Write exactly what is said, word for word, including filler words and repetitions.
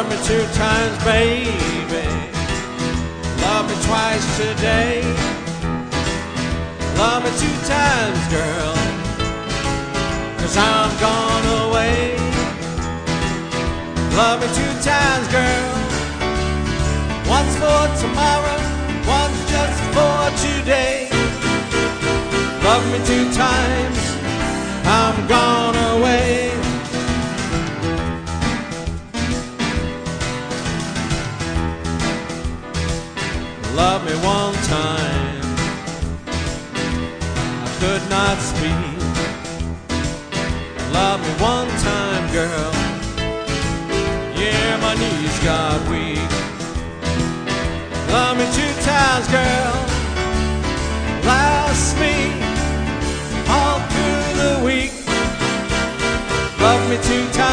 Love me two times, baby. Love me twice today. Love me two times, girl, 'cause I'm gone away. Love me two times, girl. One's for tomorrow, one's just for today. Love me two times, I'm gone away. Love me one time, I could not speak. Love me one time, girl, yeah, my knees got weak. Love me two times, girl, last me all through the week. Love me two times.